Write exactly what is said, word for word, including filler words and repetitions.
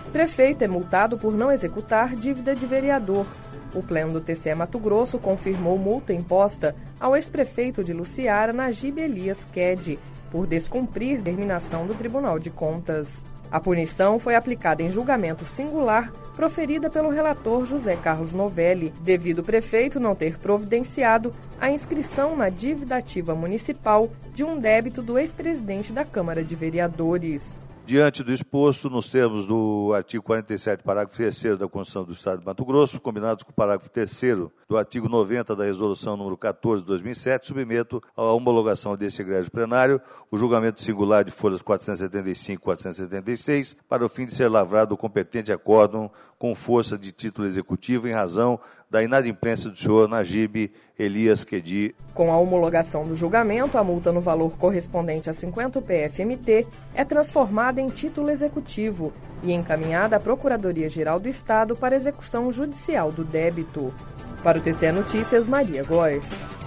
Prefeito é multado por não executar dívida de vereador. O Pleno do T C E Mato Grosso confirmou multa imposta ao ex-prefeito de Luciara, Najib Elias Ked, por descumprir determinação do Tribunal de Contas. A punição foi aplicada em julgamento singular proferida pelo relator José Carlos Novelli, devido o prefeito não ter providenciado a inscrição na dívida ativa municipal de um débito do ex-presidente da Câmara de Vereadores. Diante do exposto, nos termos do artigo quarenta e sete, parágrafo terceiro da Constituição do Estado de Mato Grosso, combinados com o parágrafo terceiro do artigo noventa da Resolução número quatorze de dois mil e sete, submeto à homologação deste egrégio plenário o julgamento singular de folhas quatrocentos e setenta e cinco e quatrocentos e setenta e seis, para o fim de ser lavrado o competente acórdão com força de título executivo em razão da inadimplência do senhor Najib Elias Ked. Com a homologação do julgamento, a multa no valor correspondente a cinquenta P F M T é transformada em título executivo e encaminhada à Procuradoria-Geral do Estado para execução judicial do débito. Para o T C E Notícias, Maria Góes.